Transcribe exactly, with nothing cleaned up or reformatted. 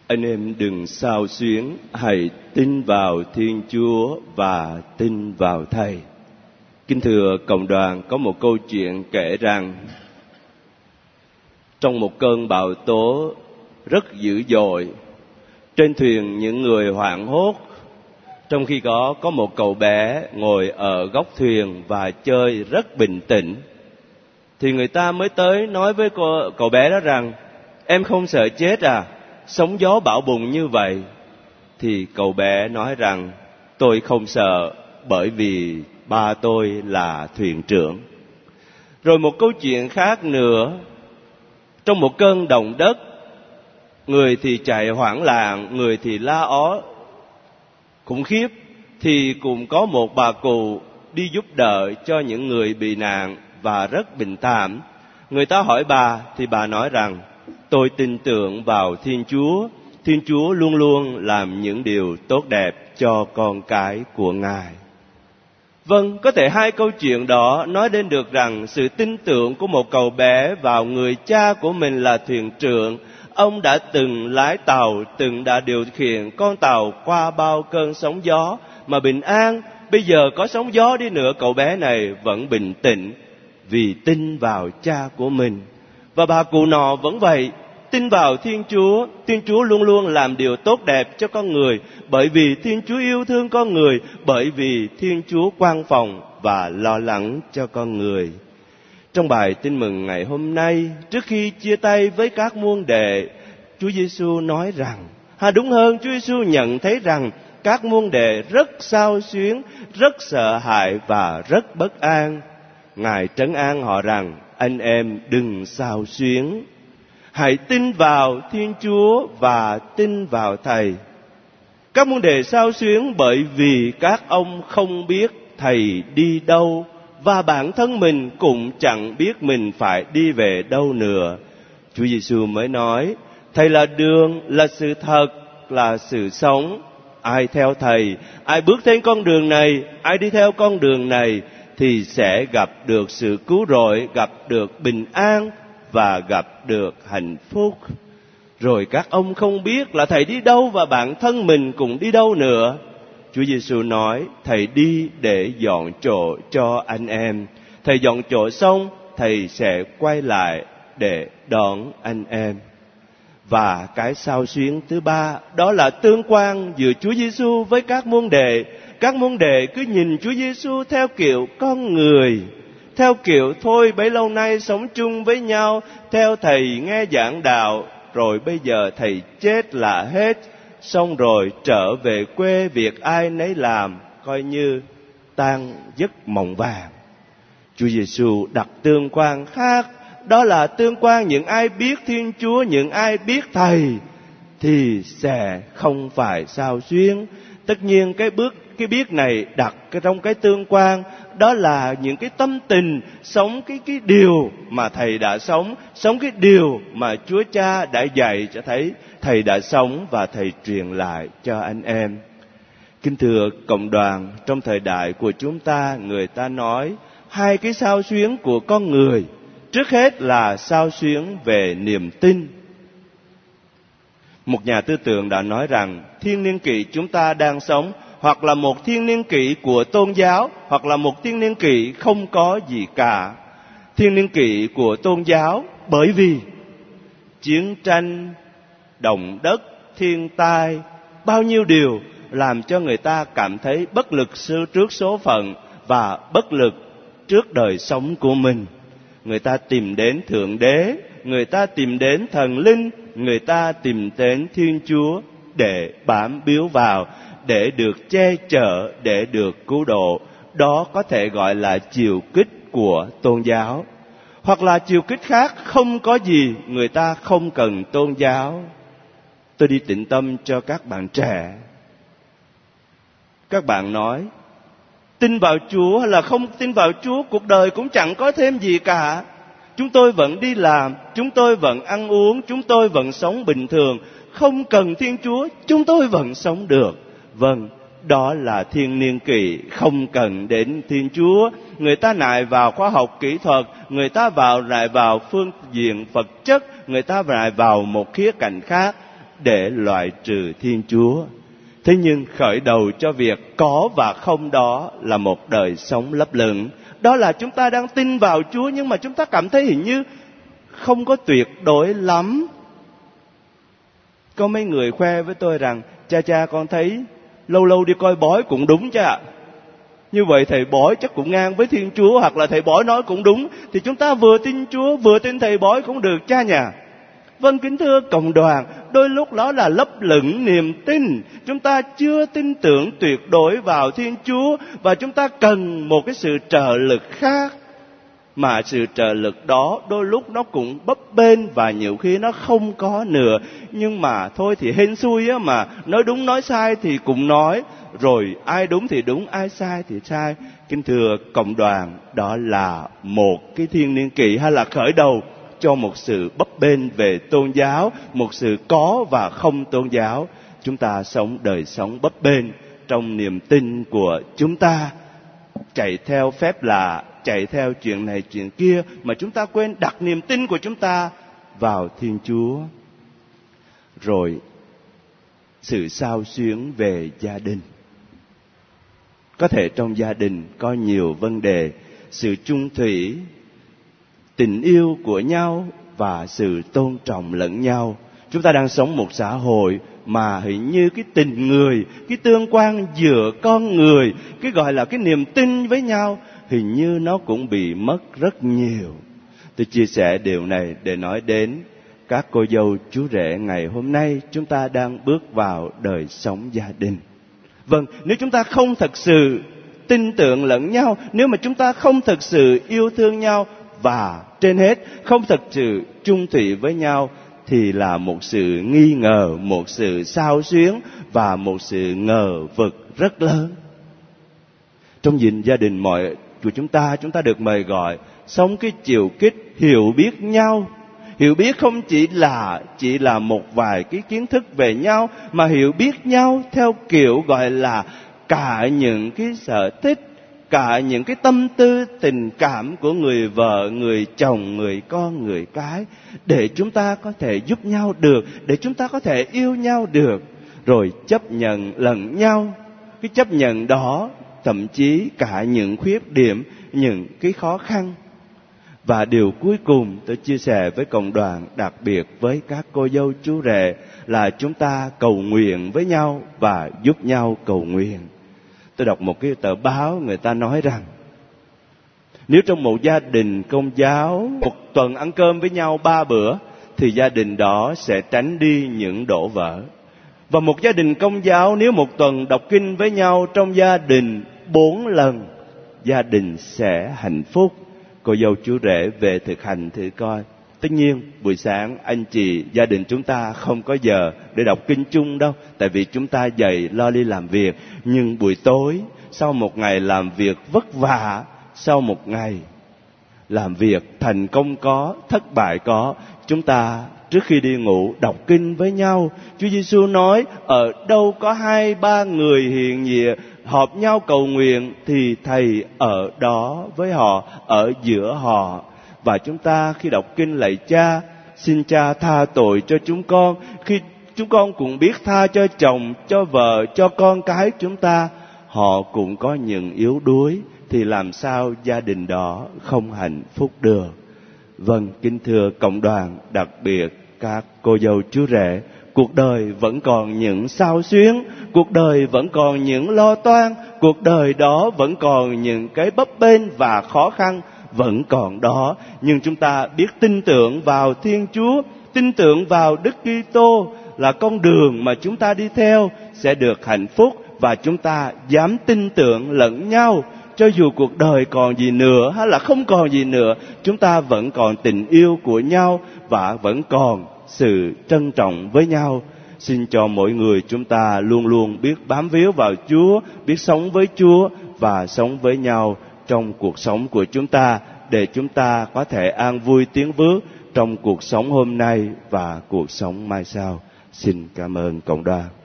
Anh em đừng xao xuyến, hãy tin vào Thiên Chúa và tin vào Thầy. Kính thưa cộng đoàn, có một câu chuyện kể rằng trong một cơn bão tố rất dữ dội, trên thuyền những người hoảng hốt, trong khi đó có một cậu bé ngồi ở góc thuyền và chơi rất bình tĩnh. Thì người ta mới tới nói với cô, cậu bé đó rằng: em không sợ chết à? Sóng gió bão bùng như vậy. Thì cậu bé nói rằng: tôi không sợ, bởi vì ba tôi là thuyền trưởng. Rồi một câu chuyện khác nữa, trong một cơn động đất, người thì chạy hoảng loạn, người thì la ó khủng khiếp, thì cũng có một bà cụ đi giúp đỡ cho những người bị nạn và rất bình thản. Người ta hỏi bà, thì bà nói rằng: tôi tin tưởng vào Thiên Chúa, Thiên Chúa luôn luôn làm những điều tốt đẹp cho con cái của Ngài. Vâng, có thể hai câu chuyện đó nói đến được rằng sự tin tưởng của một cậu bé vào người cha của mình là thuyền trưởng. Ông đã từng lái tàu, từng đã điều khiển con tàu qua bao cơn sóng gió mà bình an. Bây giờ có sóng gió đi nữa, cậu bé này vẫn bình tĩnh vì tin vào cha của mình. Và bà cụ nọ vẫn vậy, tin vào Thiên Chúa. Thiên Chúa luôn luôn làm điều tốt đẹp cho con người, bởi vì Thiên Chúa yêu thương con người, bởi vì Thiên Chúa quan phòng và lo lắng cho con người. Trong bài tin mừng ngày hôm nay, trước khi chia tay với các môn đệ, Chúa Giêsu nói rằng, hay đúng hơn, Chúa Giêsu nhận thấy rằng các môn đệ rất xao xuyến, rất sợ hãi và rất bất an. Ngài trấn an họ rằng: anh em đừng xao xuyến, hãy tin vào Thiên Chúa và tin vào Thầy. Các môn đệ xao xuyến bởi vì các ông không biết Thầy đi đâu, và bản thân mình cũng chẳng biết mình phải đi về đâu nữa. Chúa Giêsu mới nói: Thầy là đường, là sự thật, là sự sống. Ai theo Thầy, ai bước trên con đường này, ai đi theo con đường này, thì sẽ gặp được sự cứu rỗi, gặp được bình an và gặp được hạnh phúc. Rồi các ông không biết là Thầy đi đâu và bản thân mình cũng đi đâu nữa. Chúa Giêsu nói: Thầy đi để dọn chỗ cho anh em. Thầy dọn chỗ xong, Thầy sẽ quay lại để đón anh em. Và cái xao xuyến thứ ba, đó là tương quan giữa Chúa Giêsu với các môn đệ. Các môn đệ cứ nhìn Chúa Giêsu theo kiểu con người, theo kiểu thôi bấy lâu nay sống chung với nhau, theo Thầy nghe giảng đạo, rồi bây giờ Thầy chết là hết, xong rồi trở về quê việc ai nấy làm, coi như tan giấc mộng vàng. Chúa Giêsu đặt tương quan khác, đó là tương quan những ai biết Thiên Chúa, những ai biết Thầy thì sẽ không phải xao xuyến. Tất nhiên cái bước cái biết này đặt trong cái tương quan, đó là những cái tâm tình sống cái cái điều mà Thầy đã sống, sống cái điều mà Chúa Cha đã dạy cho thấy Thầy đã sống và Thầy truyền lại cho anh em. Kính thưa cộng đoàn, trong thời đại của chúng ta, người ta nói hai cái xao xuyến của con người. Trước hết là xao xuyến về niềm tin. Một nhà tư tưởng đã nói rằng thiên niên kỷ chúng ta đang sống hoặc là một thiên niên kỷ của tôn giáo, hoặc là một thiên niên kỷ không có gì cả. Thiên niên kỷ của tôn giáo bởi vì chiến tranh, động đất, thiên tai, bao nhiêu điều làm cho người ta cảm thấy bất lực trước số phận và bất lực trước đời sống của mình. Người ta tìm đến Thượng Đế, người ta tìm đến thần linh, người ta tìm đến Thiên Chúa để bám víu vào, để được che chở, để được cứu độ. Đó có thể gọi là chiều kích của tôn giáo. Hoặc là chiều kích khác, không có gì, người ta không cần tôn giáo. Tôi đi tĩnh tâm cho các bạn trẻ. Các bạn nói, tin vào Chúa hay là không tin vào Chúa, cuộc đời cũng chẳng có thêm gì cả. Chúng tôi vẫn đi làm, chúng tôi vẫn ăn uống, chúng tôi vẫn sống bình thường. Không cần Thiên Chúa, chúng tôi vẫn sống được. Vâng, đó là thiên niên kỷ không cần đến Thiên Chúa. Người ta nại vào khoa học kỹ thuật, người ta vào lại vào phương diện vật chất, người ta lại vào một khía cạnh khác. để loại trừ Thiên Chúa. Thế nhưng khởi đầu cho việc có và không đó là một đời sống lấp lửng. Đó là chúng ta đang tin vào Chúa nhưng mà chúng ta cảm thấy hình như không có tuyệt đối lắm. Có mấy người khoe với tôi rằng cha cha con thấy lâu lâu đi coi bói cũng đúng chứ ạ. Như vậy thầy bói chắc cũng ngang với Thiên Chúa, hoặc là thầy bói nói cũng đúng. Thì chúng ta vừa tin Chúa vừa tin thầy bói cũng được cha nhà. Vâng, kính thưa cộng đoàn, đôi lúc đó là lấp lửng niềm tin. Chúng ta chưa tin tưởng tuyệt đối vào Thiên Chúa và chúng ta cần một cái sự trợ lực khác. Mà sự trợ lực đó đôi lúc nó cũng bấp bênh và nhiều khi nó không có nữa. Nhưng mà thôi thì hên xui á, mà nói đúng nói sai thì cũng nói. Rồi ai đúng thì đúng, ai sai thì sai. Kính thưa cộng đoàn, đó là một cái thiên niên kỷ hay là khởi đầu cho một sự bấp bênh về tôn giáo, một sự có và không tôn giáo. Chúng ta sống đời sống bấp bênh trong niềm tin của chúng ta, chạy theo phép lạ, chạy theo chuyện này chuyện kia, mà chúng ta quên đặt niềm tin của chúng ta vào Thiên Chúa. Rồi sự xao xuyến về gia đình. Có thể trong gia đình có nhiều vấn đề, sự chung thủy, tình yêu của nhau và sự tôn trọng lẫn nhau. Chúng ta đang sống một xã hội mà hình như cái tình người, cái tương quan giữa con người, cái gọi là cái niềm tin với nhau, hình như nó cũng bị mất rất nhiều. Tôi chia sẻ điều này để nói đến các cô dâu chú rể ngày hôm nay chúng ta đang bước vào đời sống gia đình. Vâng, nếu chúng ta không thật sự tin tưởng lẫn nhau, nếu mà chúng ta không thật sự yêu thương nhau và trên hết không thật sự chung thủy với nhau, thì là một sự nghi ngờ, một sự xao xuyến và một sự ngờ vực rất lớn. Trong gìn gia đình mọi của chúng ta, chúng ta được mời gọi sống cái chiều kích hiểu biết nhau. Hiểu biết không chỉ là chỉ là một vài cái kiến thức về nhau, mà hiểu biết nhau theo kiểu gọi là cả những cái sở thích, cả những cái tâm tư tình cảm của người vợ, người chồng, người con, người cái, để chúng ta có thể giúp nhau được, để chúng ta có thể yêu nhau được, rồi chấp nhận lẫn nhau. Cái chấp nhận đó thậm chí cả những khuyết điểm, những cái khó khăn. Và điều cuối cùng tôi chia sẻ với cộng đoàn, đặc biệt với các cô dâu chú rể, là chúng ta cầu nguyện với nhau và giúp nhau cầu nguyện. Tôi đọc một cái tờ báo, người ta nói rằng nếu trong một gia đình Công giáo một tuần ăn cơm với nhau ba bữa, thì gia đình đó sẽ tránh đi những đổ vỡ. Và một gia đình Công giáo nếu một tuần đọc kinh với nhau trong gia đình bốn lần, gia đình sẽ hạnh phúc. Cô dâu chú rể về thực hành thử coi. Tất nhiên buổi sáng anh chị gia đình chúng ta không có giờ để đọc kinh chung đâu, tại vì chúng ta dậy lo đi làm việc. Nhưng buổi tối sau một ngày làm việc vất vả, sau một ngày làm việc thành công có, thất bại có, chúng ta trước khi đi ngủ đọc kinh với nhau. Chúa Giêsu nói ở đâu có hai ba người hiện diện họp nhau cầu nguyện thì Thầy ở đó với họ, ở giữa họ. Và chúng ta khi đọc kinh lạy Cha, xin Cha tha tội cho chúng con, khi chúng con cũng biết tha cho chồng, cho vợ, cho con cái chúng ta, họ cũng có những yếu đuối, thì làm sao gia đình đó không hạnh phúc được. Vâng, kính thưa cộng đoàn, đặc biệt các cô dâu chú rể, cuộc đời vẫn còn những xao xuyến, cuộc đời vẫn còn những lo toan, cuộc đời đó vẫn còn những cái bấp bênh và khó khăn vẫn còn đó. Nhưng chúng ta biết tin tưởng vào Thiên Chúa, tin tưởng vào Đức Kitô là con đường mà chúng ta đi theo sẽ được hạnh phúc, và chúng ta dám tin tưởng lẫn nhau. Cho dù cuộc đời còn gì nữa hay là không còn gì nữa, chúng ta vẫn còn tình yêu của nhau và vẫn còn sự trân trọng với nhau. Xin cho mỗi người chúng ta luôn luôn biết bám víu vào Chúa, biết sống với Chúa và sống với nhau trong cuộc sống của chúng ta, để chúng ta có thể an vui tiến bước trong cuộc sống hôm nay và cuộc sống mai sau. Xin cảm ơn cộng đoàn.